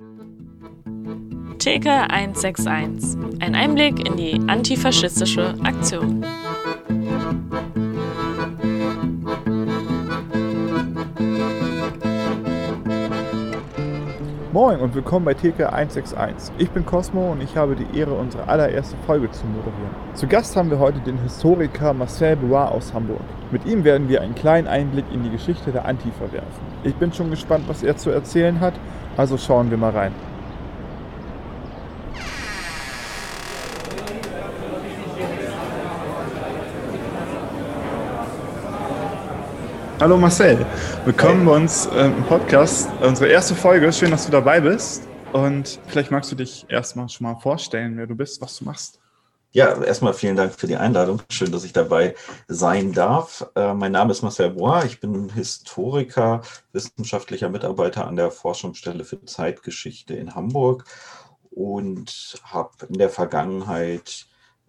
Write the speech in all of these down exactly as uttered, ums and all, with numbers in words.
T K hundertsechsundsechzig. Ein Einblick in die antifaschistische Aktion. Moin und willkommen bei T K hundertsechsundsechzig. Ich bin Cosmo und ich habe die Ehre, unsere allererste Folge zu moderieren. Zu Gast haben wir heute den Historiker Marcel Bois aus Hamburg. Mit ihm werden wir einen kleinen Einblick in die Geschichte der Antifa werfen. Ich bin schon gespannt, was er zu erzählen hat, also schauen wir mal rein. Hallo Marcel, willkommen bei uns äh, im Podcast, unsere erste Folge. Schön, dass du dabei bist und vielleicht magst du dich erstmal schon mal vorstellen, wer du bist, was du machst. Ja, erstmal vielen Dank für die Einladung. Schön, dass ich dabei sein darf. Äh, mein Name ist Marcel Bois, ich bin Historiker, wissenschaftlicher Mitarbeiter an der Forschungsstelle für Zeitgeschichte in Hamburg und habe in der Vergangenheit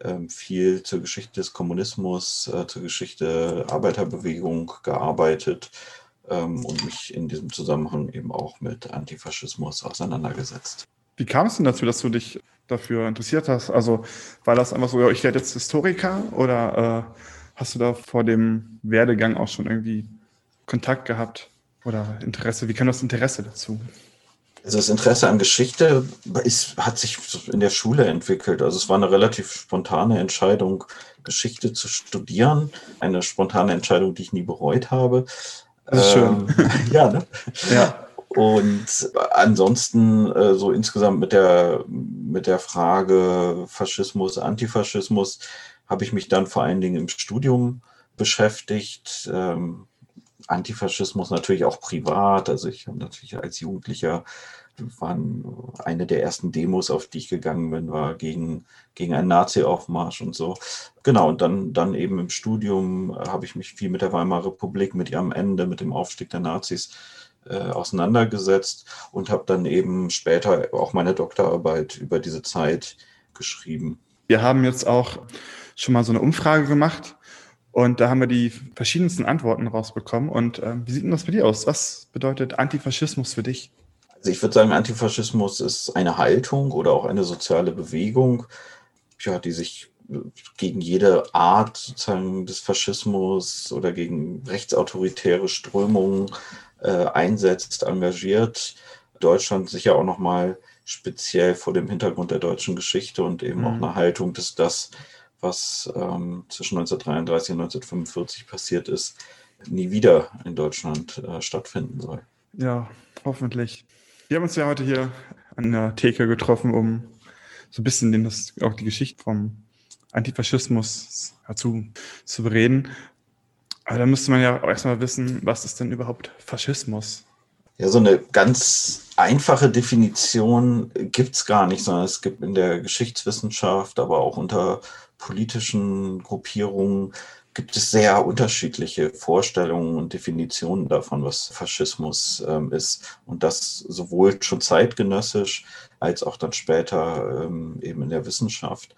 viel zur Geschichte des Kommunismus, äh, zur Geschichte der Arbeiterbewegung gearbeitet ähm, und mich in diesem Zusammenhang eben auch mit Antifaschismus auseinandergesetzt. Wie kam es denn dazu, dass du dich dafür interessiert hast? Also war das einfach so, ja, ich werde jetzt Historiker oder äh, hast du da vor dem Werdegang auch schon irgendwie Kontakt gehabt oder Interesse? Wie kam das Interesse dazu? Also das Interesse an Geschichte ist, hat sich in der Schule entwickelt. Also es war eine relativ spontane Entscheidung, Geschichte zu studieren. Eine spontane Entscheidung, die ich nie bereut habe. Das ist schön. Ähm, ja, ne? Ja. Und ansonsten äh, so insgesamt mit der, mit der Frage Faschismus, Antifaschismus habe ich mich dann vor allen Dingen im Studium beschäftigt. Ähm, Antifaschismus natürlich auch privat. Also ich habe natürlich als Jugendlicher, waren eine der ersten Demos, auf die ich gegangen bin, war gegen, gegen einen Nazi-Aufmarsch und so. Genau, und dann, dann eben im Studium habe ich mich viel mit der Weimarer Republik, mit ihrem Ende, mit dem Aufstieg der Nazis äh, auseinandergesetzt und habe dann eben später auch meine Doktorarbeit über diese Zeit geschrieben. Wir haben jetzt auch schon mal so eine Umfrage gemacht. Und da haben wir die verschiedensten Antworten rausbekommen. Und äh, wie sieht denn das für dich aus? Was bedeutet Antifaschismus für dich? Also ich würde sagen, Antifaschismus ist eine Haltung oder auch eine soziale Bewegung, ja, die sich gegen jede Art sozusagen des Faschismus oder gegen rechtsautoritäre Strömungen äh, einsetzt, engagiert. Deutschland sicher auch nochmal speziell vor dem Hintergrund der deutschen Geschichte und eben mhm. auch eine Haltung, dass das, was ähm, zwischen neunzehnhundertdreiunddreißig und neunzehnhundertfünfundvierzig passiert ist, nie wieder in Deutschland äh, stattfinden soll. Ja, hoffentlich. Wir haben uns ja heute hier an der Theke getroffen, um so ein bisschen den, das, auch die Geschichte vom Antifaschismus dazu zu bereden. Aber da müsste man ja auch erstmal wissen, was ist denn überhaupt Faschismus? Ja, so eine ganz einfache Definition gibt es gar nicht, sondern es gibt in der Geschichtswissenschaft, aber auch unter politischen Gruppierungen gibt es sehr unterschiedliche Vorstellungen und Definitionen davon, was Faschismus ähm, ist. Und das sowohl schon zeitgenössisch als auch dann später ähm, eben in der Wissenschaft.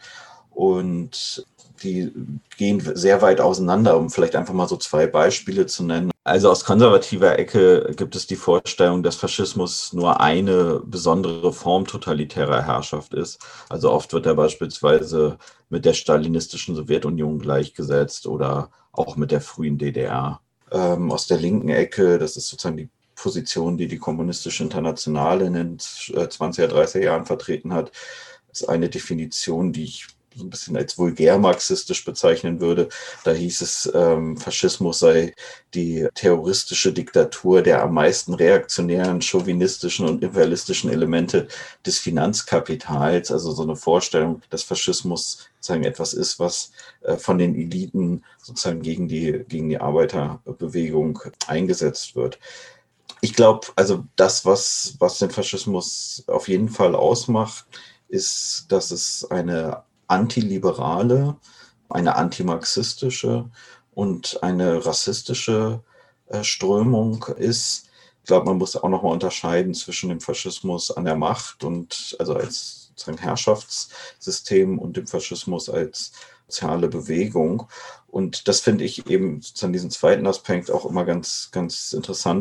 Und die gehen sehr weit auseinander, um vielleicht einfach mal so zwei Beispiele zu nennen. Also aus konservativer Ecke gibt es die Vorstellung, dass Faschismus nur eine besondere Form totalitärer Herrschaft ist. Also oft wird er beispielsweise mit der stalinistischen Sowjetunion gleichgesetzt oder auch mit der frühen D D R. Ähm, aus der linken Ecke, das ist sozusagen die Position, die die Kommunistische Internationale in den zwanziger, dreißiger Jahren vertreten hat, ist eine Definition, die ich so ein bisschen als vulgär marxistisch bezeichnen würde. Da hieß es, ähm, Faschismus sei die terroristische Diktatur der am meisten reaktionären, chauvinistischen und imperialistischen Elemente des Finanzkapitals. Also so eine Vorstellung, dass Faschismus sozusagen etwas ist, was äh, von den Eliten sozusagen gegen die, gegen die Arbeiterbewegung eingesetzt wird. Ich glaube, also das, was, was den Faschismus auf jeden Fall ausmacht, ist, dass es eine antiliberale, eine antimarxistische und eine rassistische äh, Strömung ist. Ich glaube, man muss auch nochmal unterscheiden zwischen dem Faschismus an der Macht und also als sozusagen Herrschaftssystem und dem Faschismus als soziale Bewegung. Und das finde ich eben sozusagen diesen zweiten Aspekt auch immer ganz, ganz interessant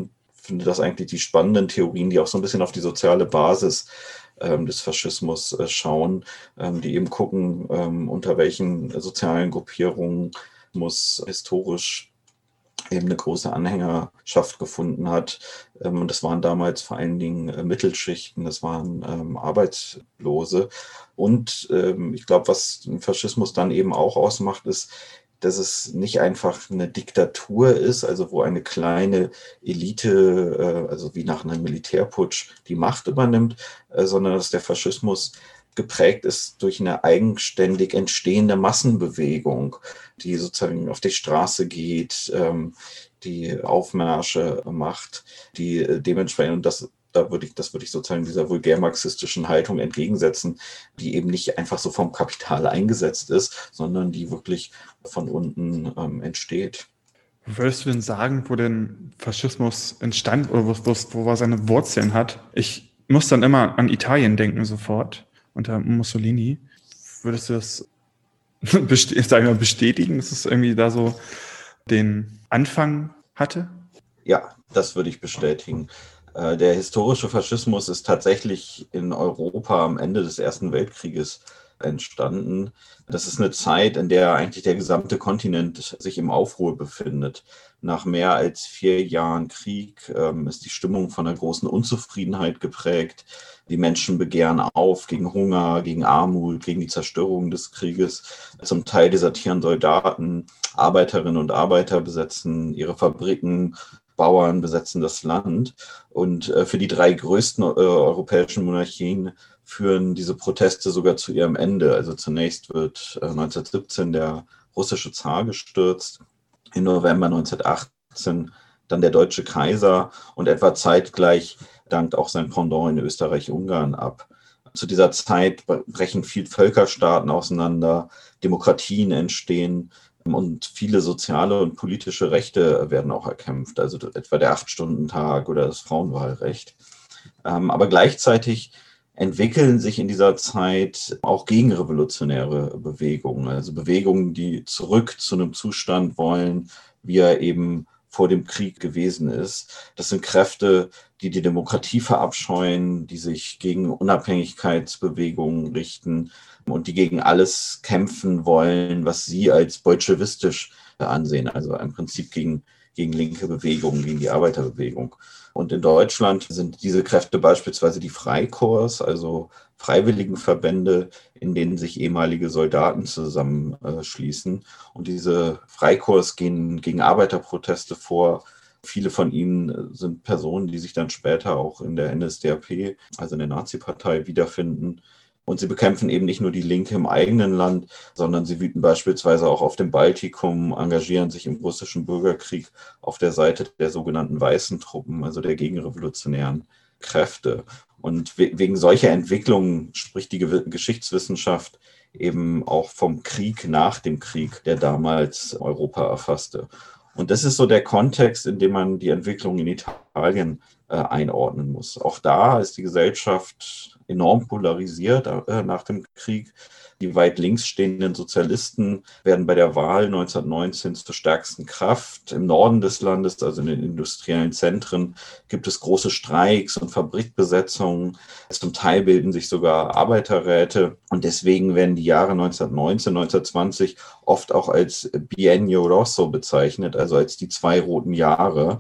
finde das eigentlich die spannenden Theorien, die auch so ein bisschen auf die soziale Basis ähm, des Faschismus äh, schauen, ähm, die eben gucken, ähm, unter welchen sozialen Gruppierungen muss historisch eben eine große Anhängerschaft gefunden hat. Ähm, und das waren damals vor allen Dingen äh, Mittelschichten, das waren ähm, Arbeitslose. Und ähm, ich glaube, was den Faschismus dann eben auch ausmacht, ist, dass es nicht einfach eine Diktatur ist, also wo eine kleine Elite, äh, also wie nach einem Militärputsch, die Macht übernimmt, äh, sondern dass der Faschismus geprägt ist durch eine eigenständig entstehende Massenbewegung, die sozusagen auf die Straße geht, ähm, die Aufmärsche macht, die äh, dementsprechend, und das, da würde ich, das würde ich sozusagen dieser vulgär-marxistischen Haltung entgegensetzen, die eben nicht einfach so vom Kapital eingesetzt ist, sondern die wirklich von unten ähm, entsteht. Wo würdest du denn sagen, wo denn Faschismus entstand oder wo, wo, wo er seine Wurzeln hat? Ich muss dann immer an Italien denken sofort, unter Mussolini. Würdest du das best- sag ich mal, bestätigen, dass es irgendwie da so den Anfang hatte? Ja, das würde ich bestätigen. Äh, Der historische Faschismus ist tatsächlich in Europa am Ende des Ersten Weltkrieges entstanden. Das ist eine Zeit, in der eigentlich der gesamte Kontinent sich im Aufruhr befindet. Nach mehr als vier Jahren Krieg ähm, ist die Stimmung von einer großen Unzufriedenheit geprägt. Die Menschen begehren auf gegen Hunger, gegen Armut, gegen die Zerstörung des Krieges. Zum Teil desertieren Soldaten, Arbeiterinnen und Arbeiter besetzen ihre Fabriken, Bauern besetzen das Land. Und äh, für die drei größten äh, europäischen Monarchien führen diese Proteste sogar zu ihrem Ende. Also zunächst wird äh, neunzehnhundertsiebzehn der russische Zar gestürzt, im November neunzehnhundertachtzehn dann der deutsche Kaiser und etwa zeitgleich dankt auch sein Pendant in Österreich-Ungarn ab. Zu dieser Zeit brechen viele Völkerstaaten auseinander, Demokratien entstehen und viele soziale und politische Rechte werden auch erkämpft, also etwa der Acht-Stunden-Tag oder das Frauenwahlrecht. Aber gleichzeitig entwickeln sich in dieser Zeit auch gegenrevolutionäre Bewegungen, also Bewegungen, die zurück zu einem Zustand wollen, wie er eben vor dem Krieg gewesen ist. Das sind Kräfte, die die Demokratie verabscheuen, die sich gegen Unabhängigkeitsbewegungen richten und die gegen alles kämpfen wollen, was sie als bolschewistisch ansehen, also im Prinzip gegen, gegen linke Bewegungen, gegen die Arbeiterbewegung. Und in Deutschland sind diese Kräfte beispielsweise die Freikorps, also Freiwilligenverbände, in denen sich ehemalige Soldaten zusammenschließen. Und diese Freikorps gehen gegen Arbeiterproteste vor. Viele von ihnen sind Personen, die sich dann später auch in der N S D A P, also in der Nazi-Partei, wiederfinden. Und sie bekämpfen eben nicht nur die Linke im eigenen Land, sondern sie wüten beispielsweise auch auf dem Baltikum, engagieren sich im russischen Bürgerkrieg auf der Seite der sogenannten weißen Truppen, also der gegenrevolutionären Kräfte. Und wegen solcher Entwicklungen spricht die Geschichtswissenschaft eben auch vom Krieg nach dem Krieg, der damals Europa erfasste. Und das ist so der Kontext, in dem man die Entwicklung in Italien äh, einordnen muss. Auch da ist die Gesellschaft enorm polarisiert äh, nach dem Krieg. Die weit links stehenden Sozialisten werden bei der Wahl neunzehnhundertneunzehn zur stärksten Kraft. Im Norden des Landes, also in den industriellen Zentren, gibt es große Streiks und Fabrikbesetzungen. Zum Teil bilden sich sogar Arbeiterräte. Und deswegen werden die Jahre neunzehnhundertneunzehn, neunzehnhundertzwanzig oft auch als Biennio Rosso bezeichnet, also als die zwei roten Jahre.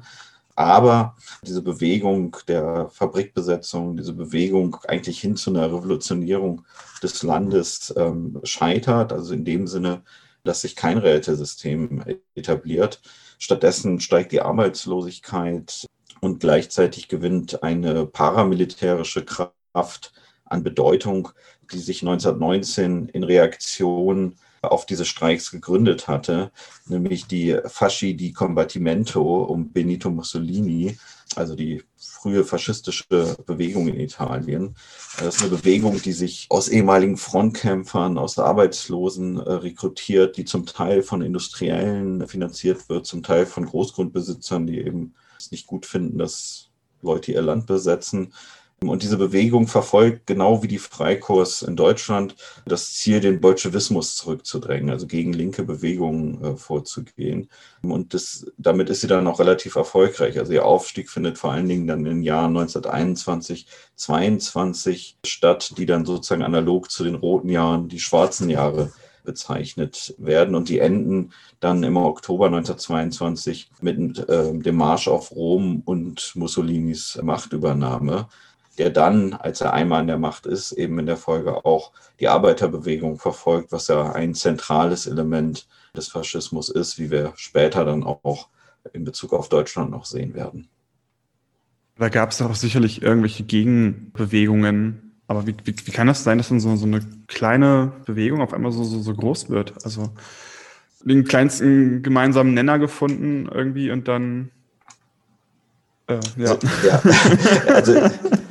Aber diese Bewegung der Fabrikbesetzung, diese Bewegung eigentlich hin zu einer Revolutionierung des Landes ähm, scheitert, also in dem Sinne, dass sich kein Rätesystem etabliert. Stattdessen steigt die Arbeitslosigkeit und gleichzeitig gewinnt eine paramilitärische Kraft an Bedeutung, die sich neunzehnhundertneunzehn in Reaktion auf diese Streiks gegründet hatte, nämlich die Fasci di Combattimento um Benito Mussolini, also die frühe faschistische Bewegung in Italien. Das ist eine Bewegung, die sich aus ehemaligen Frontkämpfern, aus Arbeitslosen äh, rekrutiert, die zum Teil von Industriellen finanziert wird, zum Teil von Großgrundbesitzern, die eben es nicht gut finden, dass Leute ihr Land besetzen. Und diese Bewegung verfolgt, genau wie die Freikorps in Deutschland, das Ziel, den Bolschewismus zurückzudrängen, also gegen linke Bewegungen äh, vorzugehen. Und das, damit ist sie dann auch relativ erfolgreich. Also ihr Aufstieg findet vor allen Dingen dann in den Jahren neunzehnhunderteinundzwanzig, zweiundzwanzig statt, die dann sozusagen analog zu den roten Jahren die schwarzen Jahre bezeichnet werden. Und die enden dann im Oktober neunzehnhundertzweiundzwanzig mit äh, dem Marsch auf Rom und Mussolinis Machtübernahme, der dann, als er einmal an der Macht ist, eben in der Folge auch die Arbeiterbewegung verfolgt, was ja ein zentrales Element des Faschismus ist, wie wir später dann auch in Bezug auf Deutschland noch sehen werden. Da gab es doch auch sicherlich irgendwelche Gegenbewegungen. Aber wie, wie, wie kann das sein, dass dann so, so eine kleine Bewegung auf einmal so, so, so groß wird? Also den kleinsten gemeinsamen Nenner gefunden irgendwie und dann äh, ja. Also, ja. Also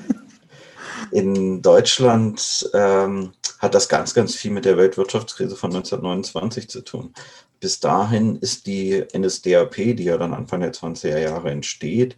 in Deutschland ähm, hat das ganz, ganz viel mit der Weltwirtschaftskrise von neunzehnhundertneunundzwanzig zu tun. Bis dahin ist die N S D A P, die ja dann Anfang der zwanziger Jahre entsteht,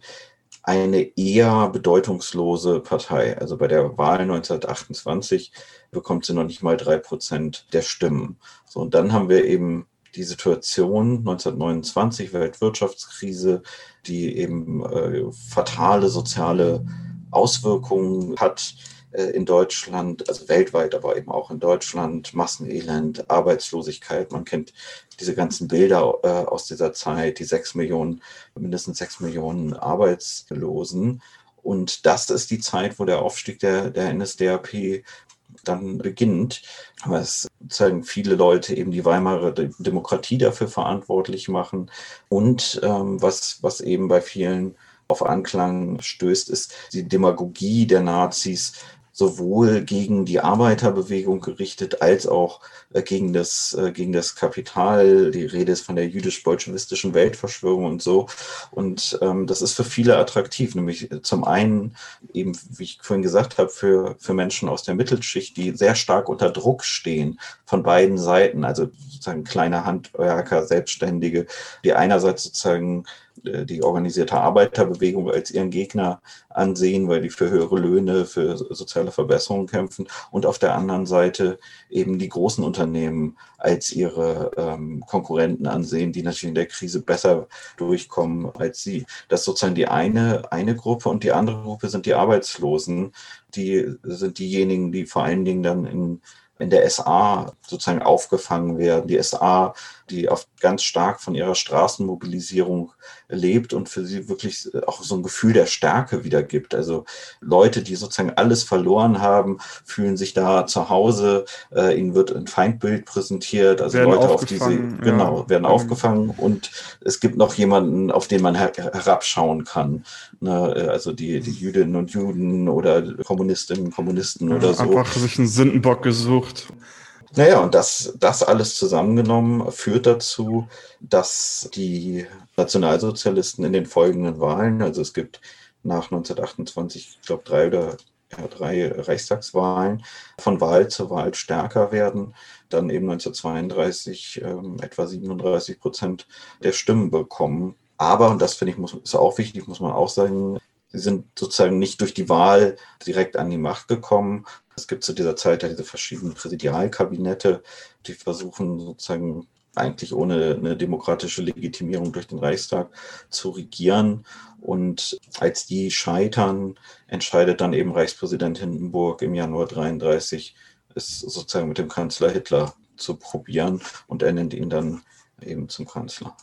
eine eher bedeutungslose Partei. Also bei der Wahl neunzehnhundertachtundzwanzig bekommt sie noch nicht mal drei Prozent der Stimmen. So, und dann haben wir eben die Situation neunzehnhundertneunundzwanzig, Weltwirtschaftskrise, die eben äh, fatale soziale Auswirkungen hat äh, in Deutschland, also weltweit, aber eben auch in Deutschland, Massenelend, Arbeitslosigkeit. Man kennt diese ganzen Bilder äh, aus dieser Zeit, die sechs Millionen, mindestens sechs Millionen Arbeitslosen. Und das ist die Zeit, wo der Aufstieg der, der N S D A P dann beginnt. Aber es zeigen viele Leute eben die Weimarer Demokratie dafür verantwortlich machen. Und ähm, was, was eben bei vielen auf Anklang stößt, ist die Demagogie der Nazis, sowohl gegen die Arbeiterbewegung gerichtet, als auch äh, gegen das, äh, gegen das Kapital. Die Rede ist von der jüdisch-bolschewistischen Weltverschwörung und so. Und ähm, das ist für viele attraktiv, nämlich zum einen eben, wie ich vorhin gesagt habe, für, für Menschen aus der Mittelschicht, die sehr stark unter Druck stehen von beiden Seiten, also sozusagen kleine Handwerker, Selbstständige, die einerseits sozusagen die organisierte Arbeiterbewegung als ihren Gegner ansehen, weil die für höhere Löhne, für soziale Verbesserungen kämpfen, und auf der anderen Seite eben die großen Unternehmen als ihre ähm, Konkurrenten ansehen, die natürlich in der Krise besser durchkommen als sie. Das ist sozusagen die eine, eine Gruppe, und die andere Gruppe sind die Arbeitslosen, die sind diejenigen, die vor allen Dingen dann in in der S A sozusagen aufgefangen werden. Die S A, die oft ganz stark von ihrer Straßenmobilisierung lebt und für sie wirklich auch so ein Gefühl der Stärke wiedergibt. Also Leute, die sozusagen alles verloren haben, fühlen sich da zu Hause. Äh, ihnen wird ein Feindbild präsentiert. Also werden Leute, auf die sie, ja, genau, werden aufgefangen, und es gibt noch jemanden, auf den man her- herabschauen kann. Ne? Also die, die Jüdinnen und Juden oder Kommunistinnen und Kommunisten ja, oder so. Einfach sich einen Sündenbock gesucht. Naja, und das, das alles zusammengenommen führt dazu, dass die Nationalsozialisten in den folgenden Wahlen, also es gibt nach neunzehnhundertachtundzwanzig, ich glaube, drei oder ja, drei Reichstagswahlen, von Wahl zu Wahl stärker werden, dann eben neunzehnhundertzweiunddreißig ähm, etwa siebenunddreißig Prozent der Stimmen bekommen. Aber, und das finde ich, muss, ist auch wichtig, muss man auch sagen, sie sind sozusagen nicht durch die Wahl direkt an die Macht gekommen. Es gibt zu dieser Zeit ja diese verschiedenen Präsidialkabinette, die versuchen sozusagen eigentlich ohne eine demokratische Legitimierung durch den Reichstag zu regieren. Und als die scheitern, entscheidet dann eben Reichspräsident Hindenburg im Januar neunzehnhundertdreiunddreißig, es sozusagen mit dem Kanzler Hitler zu probieren, und er nennt ihn dann eben zum Kanzler.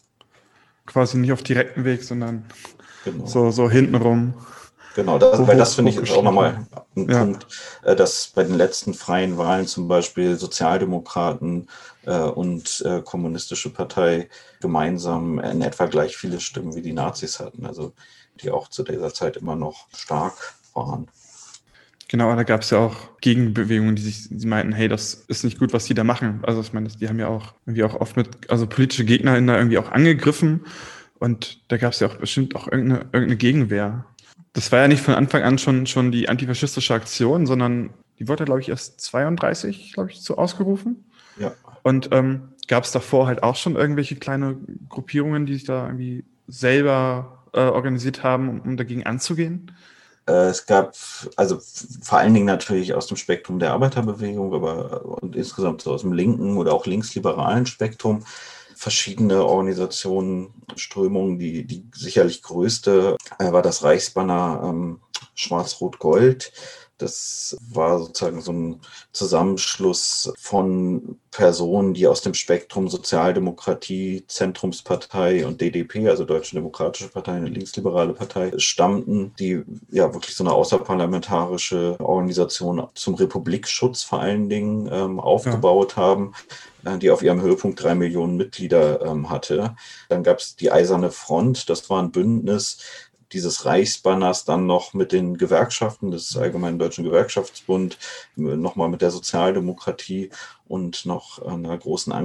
Quasi nicht auf direktem Weg, sondern genau. so, so hintenrum. Genau, das, Hoch, weil das finde ich ist auch nochmal ein ja. Punkt, dass bei den letzten freien Wahlen zum Beispiel Sozialdemokraten äh, und äh, Kommunistische Partei gemeinsam in etwa gleich viele Stimmen wie die Nazis hatten, also die auch zu dieser Zeit immer noch stark waren. Genau, da gab es ja auch Gegenbewegungen, die sich, die meinten, hey, das ist nicht gut, was die da machen. Also ich meine, die haben ja auch irgendwie auch oft mit, also politische GegnerInnen da irgendwie auch angegriffen, und da gab es ja auch bestimmt auch irgendeine, irgendeine Gegenwehr. Das war ja nicht von Anfang an schon, schon die antifaschistische Aktion, sondern die wurde, glaube ich, erst zweiunddreißig, glaube ich, so ausgerufen. Ja. Und ähm, gab es davor halt auch schon irgendwelche kleine Gruppierungen, die sich da irgendwie selber äh, organisiert haben, um, um dagegen anzugehen? Äh, es gab also vor allen Dingen natürlich aus dem Spektrum der Arbeiterbewegung, aber und insgesamt so aus dem linken oder auch linksliberalen Spektrum verschiedene Organisationen, Strömungen. Die, die sicherlich größte äh, war das Reichsbanner ähm, Schwarz-Rot-Gold. Das war sozusagen so ein Zusammenschluss von Personen, die aus dem Spektrum Sozialdemokratie, Zentrumspartei und D D P, also Deutsche Demokratische Partei, eine linksliberale Partei, stammten, die ja wirklich so eine außerparlamentarische Organisation zum Republikschutz vor allen Dingen ähm, aufgebaut ja. haben, äh, die auf ihrem Höhepunkt drei Millionen Mitglieder ähm, hatte. Dann gab es die Eiserne Front, das war ein Bündnis dieses Reichsbanners, dann noch mit den Gewerkschaften des Allgemeinen Deutschen Gewerkschaftsbund, nochmal mit der Sozialdemokratie und noch einer großen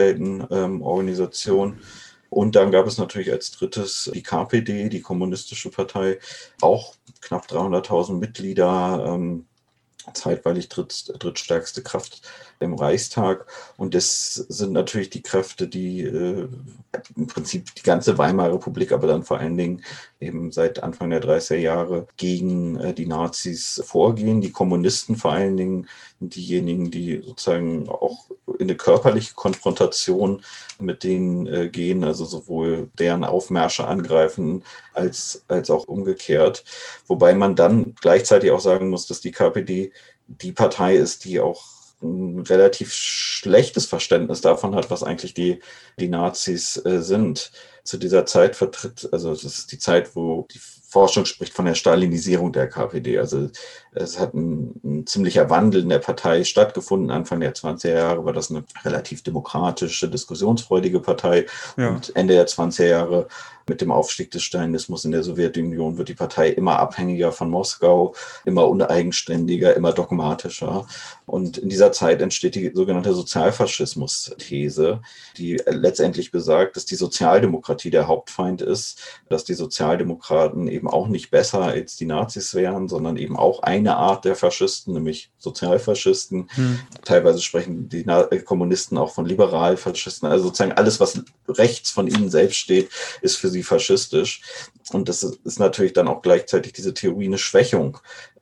Angestelltenorganisation. Und dann gab es natürlich als drittes die K P D, die Kommunistische Partei, auch knapp dreihunderttausend Mitglieder, zeitweilig dritt, drittstärkste Kraft im Reichstag. Und das sind natürlich die Kräfte, die äh, im Prinzip die ganze Weimarer Republik, aber dann vor allen Dingen eben seit Anfang der dreißiger Jahre gegen äh, die Nazis vorgehen. Die Kommunisten vor allen Dingen sind diejenigen, die sozusagen auch in eine körperliche Konfrontation mit denen äh, gehen, also sowohl deren Aufmärsche angreifen als, als auch umgekehrt. Wobei man dann gleichzeitig auch sagen muss, dass die K P D die Partei ist, die auch ein relativ schlechtes Verständnis davon hat, was eigentlich die, die Nazis äh, sind. Zu dieser Zeit vertritt, also das ist die Zeit, wo die Forschung spricht von der Stalinisierung der K P D. Also es hat ein, ein ziemlicher Wandel in der Partei stattgefunden. Anfang der zwanziger Jahre war das eine relativ demokratische, diskussionsfreudige Partei. Ja. Und Ende der zwanziger Jahre mit dem Aufstieg des Stalinismus in der Sowjetunion wird die Partei immer abhängiger von Moskau, immer uneigenständiger, immer dogmatischer. Und in dieser Zeit entsteht die sogenannte Sozialfaschismus-These, die letztendlich besagt, dass die Sozialdemokratie der Hauptfeind ist, dass die Sozialdemokraten eben auch nicht besser als die Nazis wären, sondern eben auch eine Art der Faschisten, nämlich Sozialfaschisten. Hm. Teilweise sprechen die Kommunisten auch von Liberalfaschisten. Also sozusagen alles, was rechts von ihnen selbst steht, ist für sie faschistisch. Und das ist natürlich dann auch gleichzeitig diese Theorie eine Schwächung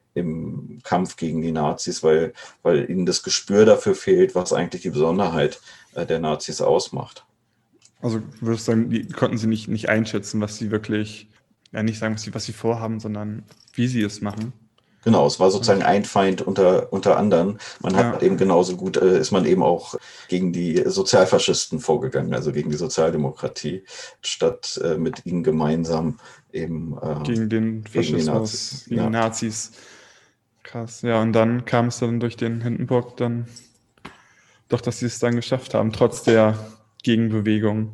im Kampf gegen die Nazis, weil, weil ihnen das Gespür dafür fehlt, was eigentlich die Besonderheit der Nazis ausmacht. Also würdest du sagen, die konnten sie nicht, nicht einschätzen, was sie wirklich, ja nicht sagen, was sie, was sie vorhaben, sondern wie sie es machen? Genau, es war sozusagen ein Feind unter, unter anderen. Man hat ja. eben genauso gut, äh, ist man eben auch gegen die Sozialfaschisten vorgegangen, also gegen die Sozialdemokratie, statt äh, mit ihnen gemeinsam eben äh, gegen den Faschismus, gegen die Nazis. Gegen ja. Nazis. Krass, ja, und dann kam es dann durch den Hindenburg dann doch, dass sie es dann geschafft haben, trotz der Gegenbewegung.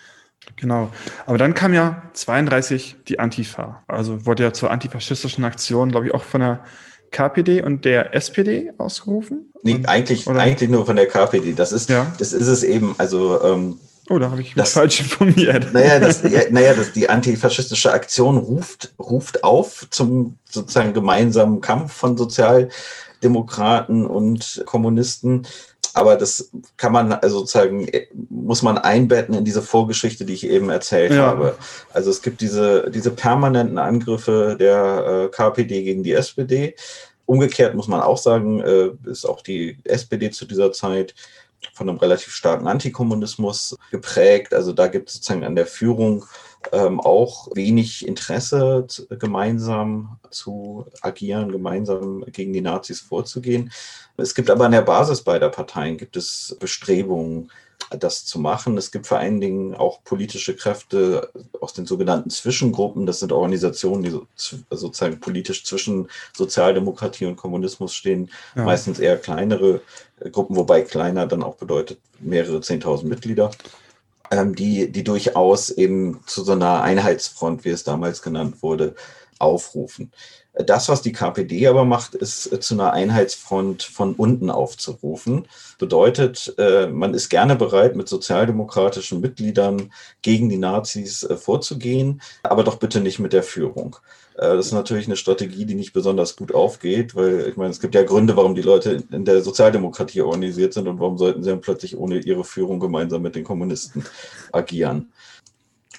Genau. Aber dann kam ja zweiunddreißig die Antifa. Also wurde ja zur antifaschistischen Aktion, glaube ich, auch von der K P D und der S P D ausgerufen? Nee, und, eigentlich, eigentlich nur von der K P D. Das ist, ja. das ist es eben. Also, ähm, oh, da habe ich mich das, falsch informiert. Naja, das, ja, naja das, die antifaschistische Aktion ruft, ruft auf zum sozusagen gemeinsamen Kampf von Sozialdemokraten und Kommunisten. Aber das kann man also sozusagen, muss man einbetten in diese Vorgeschichte, die ich eben erzählt ja. habe. Also es gibt diese, diese permanenten Angriffe der äh, K P D gegen die S P D. Umgekehrt muss man auch sagen, äh, ist auch die S P D zu dieser Zeit von einem relativ starken Antikommunismus geprägt. Also da gibt es sozusagen an der Führung ähm, auch wenig Interesse, zu, gemeinsam zu agieren, gemeinsam gegen die Nazis vorzugehen. Es gibt aber an der Basis beider Parteien gibt es Bestrebungen, das zu machen. Es gibt vor allen Dingen auch politische Kräfte aus den sogenannten Zwischengruppen. Das sind Organisationen, die so, sozusagen politisch zwischen Sozialdemokratie und Kommunismus stehen. Ja. Meistens eher kleinere Gruppen, wobei kleiner dann auch bedeutet mehrere zehntausend Mitglieder, ähm, die, die durchaus eben zu so einer Einheitsfront, wie es damals genannt wurde, aufrufen. Das, was die K P D aber macht, ist äh, zu einer Einheitsfront von unten aufzurufen. Bedeutet, äh, man ist gerne bereit, mit sozialdemokratischen Mitgliedern gegen die Nazis äh, vorzugehen, aber doch bitte nicht mit der Führung. Äh, das ist natürlich eine Strategie, die nicht besonders gut aufgeht, weil ich meine, es gibt ja Gründe, warum die Leute in der Sozialdemokratie organisiert sind und warum sollten sie dann plötzlich ohne ihre Führung gemeinsam mit den Kommunisten agieren.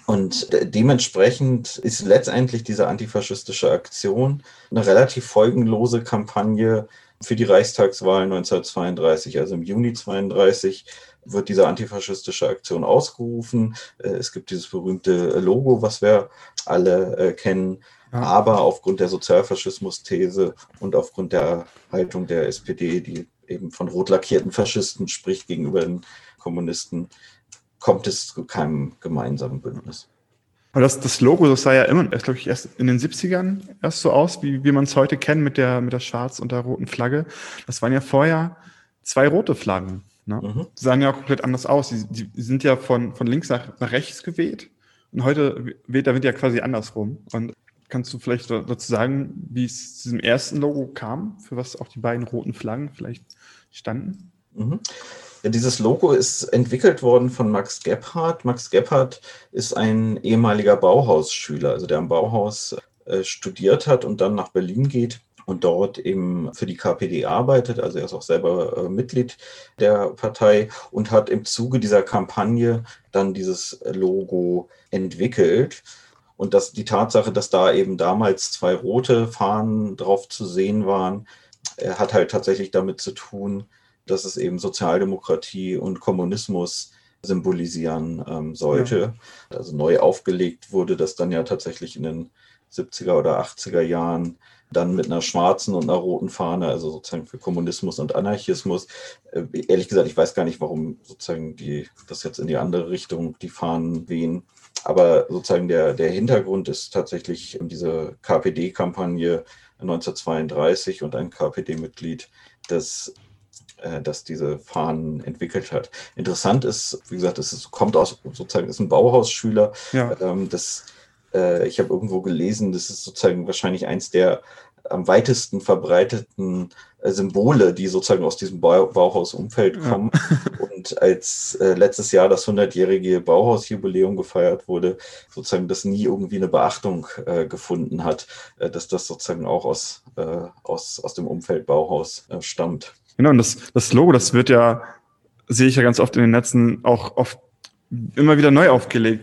Und de- dementsprechend ist letztendlich diese antifaschistische Aktion eine relativ folgenlose Kampagne für die Reichstagswahl neunzehnhundertzweiunddreißig. Also im Juni zweiunddreißig wird diese antifaschistische Aktion ausgerufen. Äh, Es gibt dieses berühmte Logo, was wir alle äh, kennen. Ja. Aber aufgrund der Sozialfaschismus-These und aufgrund der Haltung der S P D, die eben von rot lackierten Faschisten spricht gegenüber den Kommunisten, kommt es zu keinem gemeinsamen Bündnis. Aber das, das Logo, das sah ja immer, glaube ich, erst in den siebzigern erst so aus, wie, wie man es heute kennt mit der, mit der schwarz und der roten Flagge. Das waren ja vorher zwei rote Flaggen. Ne? Mhm. Die sahen ja auch komplett anders aus. Die, die sind ja von, von links nach, nach rechts geweht. Und heute weht der Wind ja quasi andersrum. Und kannst du vielleicht dazu sagen, wie es zu diesem ersten Logo kam, für was auch die beiden roten Flaggen vielleicht standen? Mhm. Ja, dieses Logo ist entwickelt worden von Max Gebhardt. Max Gebhardt ist ein ehemaliger Bauhausschüler, also der am Bauhaus äh, studiert hat und dann nach Berlin geht und dort eben für die K P D arbeitet. Also er ist auch selber äh, Mitglied der Partei und hat im Zuge dieser Kampagne dann dieses Logo entwickelt. Und dass die Tatsache, dass da eben damals zwei rote Fahnen drauf zu sehen waren, äh, hat halt tatsächlich damit zu tun, dass es eben Sozialdemokratie und Kommunismus symbolisieren ähm, sollte. Ja. Also neu aufgelegt wurde das dann ja tatsächlich in den siebziger oder achtziger Jahren dann mit einer schwarzen und einer roten Fahne, also sozusagen für Kommunismus und Anarchismus. Äh, ehrlich gesagt, ich weiß gar nicht, warum sozusagen die das jetzt in die andere Richtung die Fahnen wehen. Aber sozusagen der, der Hintergrund ist tatsächlich diese K P D-Kampagne neunzehnhundertzweiunddreißig und ein K P D-Mitglied, das das diese Fahnen entwickelt hat. Interessant ist, wie gesagt, es ist, kommt aus, sozusagen, ist ein Bauhausschüler. Ja. Ähm, das, äh, ich habe irgendwo gelesen, das ist sozusagen wahrscheinlich eins der am weitesten verbreiteten äh, Symbole, die sozusagen aus diesem Bau, Bauhausumfeld kommen. Ja. Und als äh, letztes Jahr das hundertjährige Bauhausjubiläum gefeiert wurde, sozusagen das nie irgendwie eine Beachtung äh, gefunden hat, äh, dass das sozusagen auch aus, äh, aus, aus dem Umfeld Bauhaus äh, stammt. Genau, und das, das Logo, das wird ja, sehe ich ja ganz oft in den Netzen, auch oft immer wieder neu aufgelegt.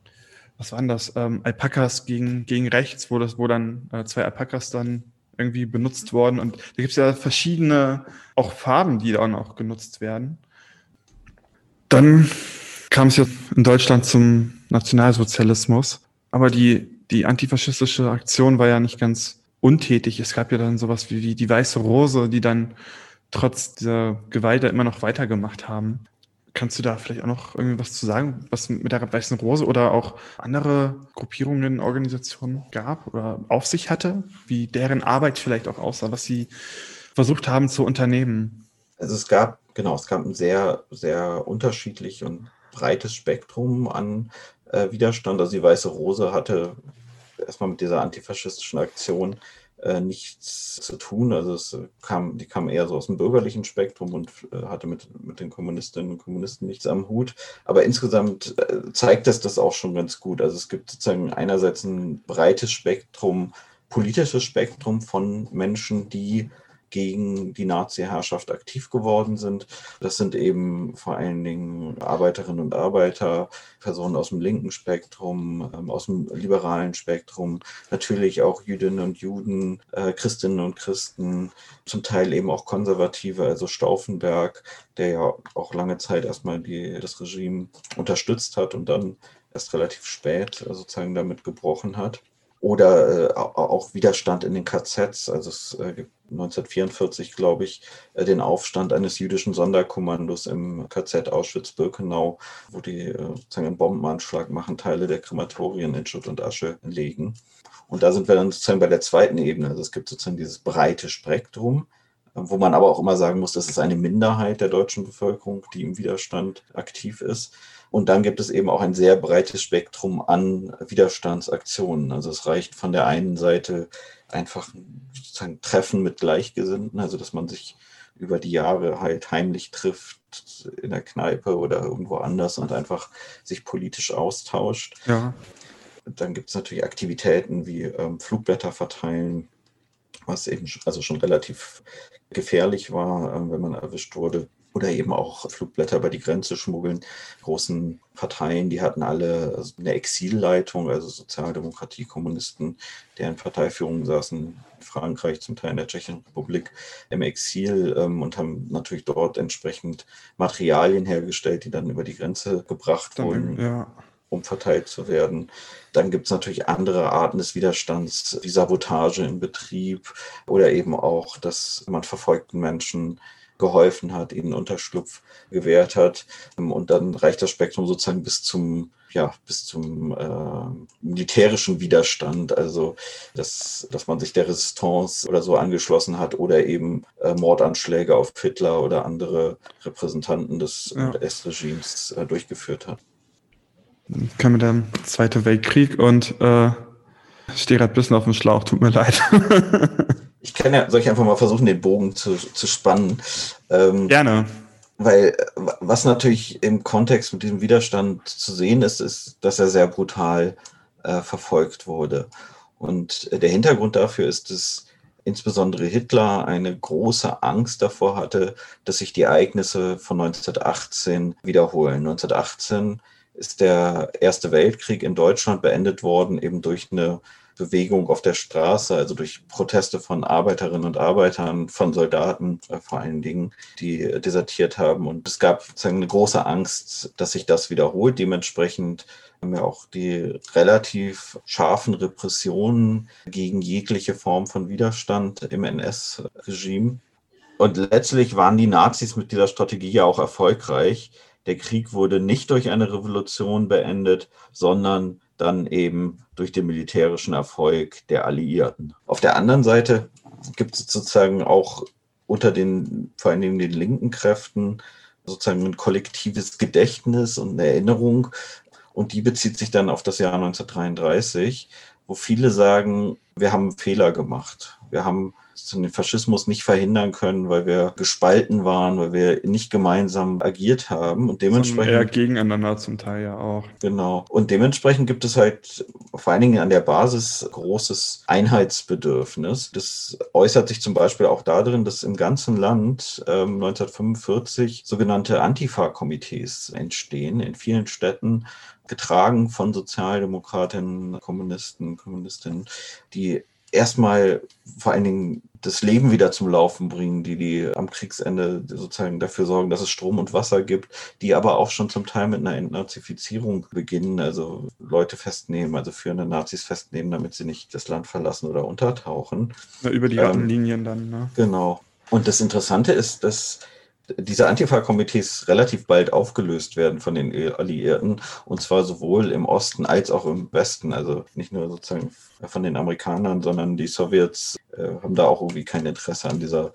Was waren das? Ähm, Alpakas gegen, gegen rechts, wo, das, wo dann äh, zwei Alpakas dann irgendwie benutzt wurden. Und da gibt es ja verschiedene auch Farben, die dann auch genutzt werden. Dann kam es ja in Deutschland zum Nationalsozialismus. Aber die, die antifaschistische Aktion war ja nicht ganz untätig. Es gab ja dann sowas wie, wie die Weiße Rose, die dann trotz dieser Gewalt immer noch weitergemacht haben. Kannst du da vielleicht auch noch irgendwie was zu sagen, was mit der Weißen Rose oder auch andere Gruppierungen, Organisationen gab oder auf sich hatte, wie deren Arbeit vielleicht auch aussah, was sie versucht haben zu unternehmen? Also es gab, genau, es gab ein sehr, sehr unterschiedlich und breites Spektrum an äh, Widerstand. Also die Weiße Rose hatte erstmal mit dieser antifaschistischen Aktion Äh, nichts zu tun. Also es kam, die kam eher so aus dem bürgerlichen Spektrum und äh, hatte mit, mit den Kommunistinnen und Kommunisten nichts am Hut. Aber insgesamt äh, zeigt es das auch schon ganz gut. Also es gibt sozusagen einerseits ein breites Spektrum, politisches Spektrum von Menschen, die gegen die Nazi-Herrschaft aktiv geworden sind. Das sind eben vor allen Dingen Arbeiterinnen und Arbeiter, Personen aus dem linken Spektrum, ähm, aus dem liberalen Spektrum, natürlich auch Jüdinnen und Juden, äh, Christinnen und Christen, zum Teil eben auch Konservative, also Stauffenberg, der ja auch lange Zeit erstmal die, das Regime unterstützt hat und dann erst relativ spät äh, sozusagen damit gebrochen hat. Oder äh, auch Widerstand in den K Zs. Also es äh, gibt neunzehnhundertvierundvierzig, glaube ich, äh, den Aufstand eines jüdischen Sonderkommandos im K Z Auschwitz-Birkenau, wo die äh, sozusagen einen Bombenanschlag machen, Teile der Krematorien in Schutt und Asche legen. Und da sind wir dann sozusagen bei der zweiten Ebene. Also es gibt sozusagen dieses breite Spektrum, äh, wo man aber auch immer sagen muss, das ist eine Minderheit der deutschen Bevölkerung, die im Widerstand aktiv ist. Und dann gibt es eben auch ein sehr breites Spektrum an Widerstandsaktionen. Also es reicht von der einen Seite einfach sozusagen Treffen mit Gleichgesinnten, also dass man sich über die Jahre halt heimlich trifft in der Kneipe oder irgendwo anders und einfach sich politisch austauscht. Ja. Dann gibt es natürlich Aktivitäten wie ähm, Flugblätter verteilen, was eben also schon relativ gefährlich war, äh, wenn man erwischt wurde. oder eben auch Flugblätter über die Grenze schmuggeln. Großen Parteien, die hatten alle eine Exilleitung, also Sozialdemokratie, Kommunisten, deren Parteiführungen saßen in Frankreich, zum Teil in der Tschechischen Republik im Exil ähm, und haben natürlich dort entsprechend Materialien hergestellt, die dann über die Grenze gebracht Dann, wurden, ja. um verteilt zu werden. Dann gibt es natürlich andere Arten des Widerstands, wie Sabotage im Betrieb oder eben auch, dass man verfolgten Menschen geholfen hat, ihnen Unterschlupf gewährt hat. Und dann reicht das Spektrum sozusagen bis zum, ja, bis zum äh, militärischen Widerstand, also dass, dass man sich der Resistance oder so angeschlossen hat oder eben äh, Mordanschläge auf Hitler oder andere Repräsentanten des Ja. U S-Regimes äh, durchgeführt hat. Dann kam mir der Zweite Weltkrieg und äh, ich stehe gerade ein bisschen auf dem Schlauch, tut mir leid. Ich kann ja, soll ich einfach mal versuchen, den Bogen zu, zu spannen? Ähm, Gerne. Weil was natürlich im Kontext mit diesem Widerstand zu sehen ist, ist, dass er sehr brutal äh, verfolgt wurde. Und der Hintergrund dafür ist, dass insbesondere Hitler eine große Angst davor hatte, dass sich die Ereignisse von neunzehnhundertachtzehn wiederholen. neunzehnhundertachtzehn ist der Erste Weltkrieg in Deutschland beendet worden, eben durch eine Bewegung auf der Straße, also durch Proteste von Arbeiterinnen und Arbeitern, von Soldaten äh, vor allen Dingen, die desertiert haben. Und es gab sozusagen eine große Angst, dass sich das wiederholt. Dementsprechend haben wir auch die relativ scharfen Repressionen gegen jegliche Form von Widerstand im N S-Regime. Und letztlich waren die Nazis mit dieser Strategie ja auch erfolgreich. Der Krieg wurde nicht durch eine Revolution beendet, sondern dann eben durch den militärischen Erfolg der Alliierten. Auf der anderen Seite gibt es sozusagen auch unter den, vor allen Dingen den linken Kräften, sozusagen ein kollektives Gedächtnis und eine Erinnerung. Und die bezieht sich dann auf das Jahr neunzehnhundertdreiunddreißig, wo viele sagen, wir haben Fehler gemacht. Wir haben den Faschismus nicht verhindern können, weil wir gespalten waren, weil wir nicht gemeinsam agiert haben. Und dementsprechend eher gegeneinander zum Teil ja auch. Genau. Und dementsprechend gibt es halt vor allen Dingen an der Basis großes Einheitsbedürfnis. Das äußert sich zum Beispiel auch darin, dass im ganzen Land ähm, neunzehnhundertfünfundvierzig sogenannte Antifa-Komitees entstehen, in vielen Städten, getragen von Sozialdemokratinnen, Kommunisten, Kommunistinnen, die erstmal vor allen Dingen das Leben wieder zum Laufen bringen, die, die am Kriegsende sozusagen dafür sorgen, dass es Strom und Wasser gibt, die aber auch schon zum Teil mit einer Entnazifizierung beginnen, also Leute festnehmen, also führende Nazis festnehmen, damit sie nicht das Land verlassen oder untertauchen. Ja, über die Rattenlinien ähm, dann, ne? Genau. Und das Interessante ist, dass diese Antifa-Komitees relativ bald aufgelöst werden von den Alliierten, und zwar sowohl im Osten als auch im Westen, also nicht nur sozusagen von den Amerikanern, sondern die Sowjets äh, haben da auch irgendwie kein Interesse an dieser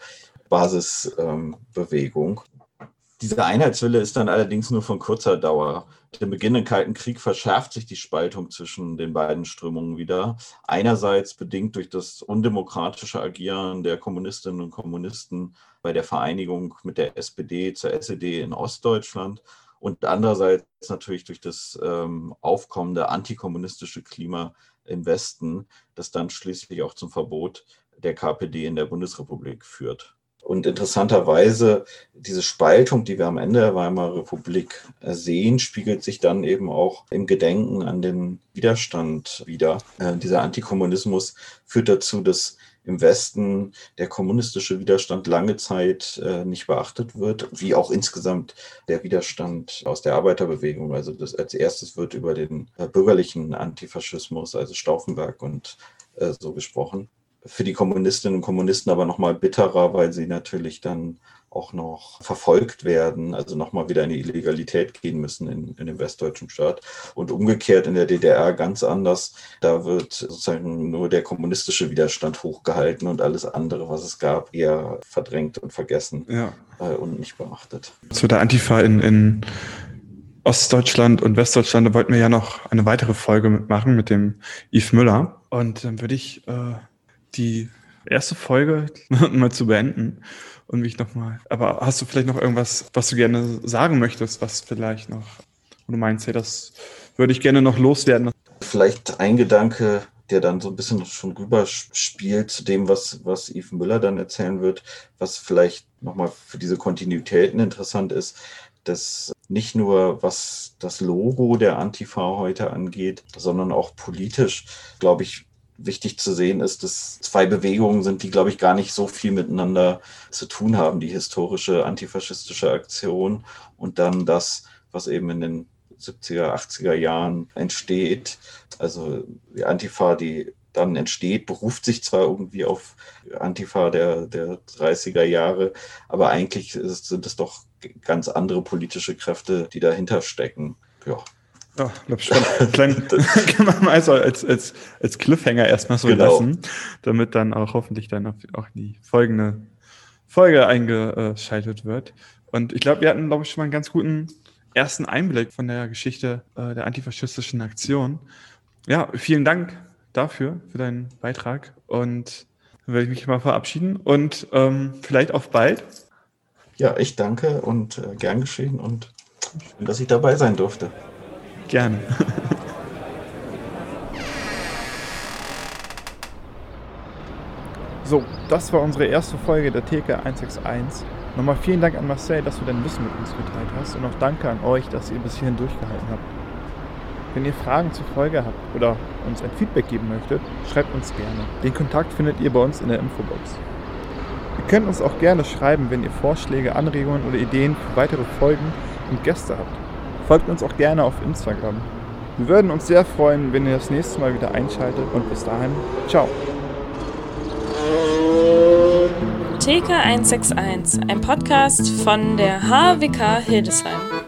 Basisbewegung. Ähm, Dieser Einheitswille ist dann allerdings nur von kurzer Dauer. Mit dem Beginn des Kalten Kriegs verschärft sich die Spaltung zwischen den beiden Strömungen wieder. Einerseits bedingt durch das undemokratische Agieren der Kommunistinnen und Kommunisten bei der Vereinigung mit der S P D zur S E D in Ostdeutschland und andererseits natürlich durch das ähm, aufkommende antikommunistische Klima im Westen, das dann schließlich auch zum Verbot der K P D in der Bundesrepublik führt. Und interessanterweise, diese Spaltung, die wir am Ende der Weimarer Republik sehen, spiegelt sich dann eben auch im Gedenken an den Widerstand wider. Äh, dieser Antikommunismus führt dazu, dass im Westen der kommunistische Widerstand lange Zeit äh, nicht beachtet wird, wie auch insgesamt der Widerstand aus der Arbeiterbewegung. Also das, als erstes wird über den äh, bürgerlichen Antifaschismus, also Stauffenberg und äh, so gesprochen. Für die Kommunistinnen und Kommunisten aber nochmal bitterer, weil sie natürlich dann auch noch verfolgt werden, also nochmal wieder in die Illegalität gehen müssen in, in dem westdeutschen Staat. Und umgekehrt in der D D R ganz anders. Da wird sozusagen nur der kommunistische Widerstand hochgehalten und alles andere, was es gab, eher verdrängt und vergessen, ja. äh, und nicht beachtet. Zu der Antifa in, in Ostdeutschland und Westdeutschland, da wollten wir ja noch eine weitere Folge mitmachen mit dem Yves Müller. Und dann würde ich äh, die erste Folge mal zu beenden und mich nochmal. Aber hast du vielleicht noch irgendwas, was du gerne sagen möchtest, was vielleicht noch, wo du meinst, hey, das würde ich gerne noch loswerden? Vielleicht ein Gedanke, der dann so ein bisschen schon rüber spielt zu dem, was, was Yves Müller dann erzählen wird, was vielleicht nochmal für diese Kontinuitäten interessant ist, dass nicht nur was das Logo der Antifa heute angeht, sondern auch politisch, glaube ich, wichtig zu sehen ist, dass zwei Bewegungen sind, die, glaube ich, gar nicht so viel miteinander zu tun haben. Die historische antifaschistische Aktion und dann das, was eben in den siebziger, achtziger Jahren entsteht. Also die Antifa, die dann entsteht, beruft sich zwar irgendwie auf Antifa der, der dreißiger Jahre, aber eigentlich ist, sind es doch ganz andere politische Kräfte, die dahinter stecken. Ja. Ja, glaube ich schon. Klein, kann man mal so als, als, als Cliffhanger erstmal so Genau. lassen, damit dann auch hoffentlich dann auch, auch die folgende Folge eingeschaltet wird. Und ich glaube, wir hatten, glaube ich, schon mal einen ganz guten ersten Einblick von der Geschichte äh, der antifaschistischen Aktion. Ja, vielen Dank dafür, für deinen Beitrag. Und dann werde ich mich mal verabschieden und ähm, vielleicht auf bald. Ja, ich danke und äh, gern geschehen und schön, dass ich dabei sein durfte. Gerne. So, das war unsere erste Folge der T K hundertsechsundsechzig. Nochmal vielen Dank an Marcel, dass du dein Wissen mit uns geteilt hast und auch danke an euch, dass ihr bis hierhin durchgehalten habt. Wenn ihr Fragen zur Folge habt oder uns ein Feedback geben möchtet, schreibt uns gerne. Den Kontakt findet ihr bei uns in der Infobox. Ihr könnt uns auch gerne schreiben, wenn ihr Vorschläge, Anregungen oder Ideen für weitere Folgen und Gäste habt. Folgt uns auch gerne auf Instagram. Wir würden uns sehr freuen, wenn ihr das nächste Mal wieder einschaltet und bis dahin, ciao. T K hundertsechsundsechzig, ein Podcast von der H W K Hildesheim.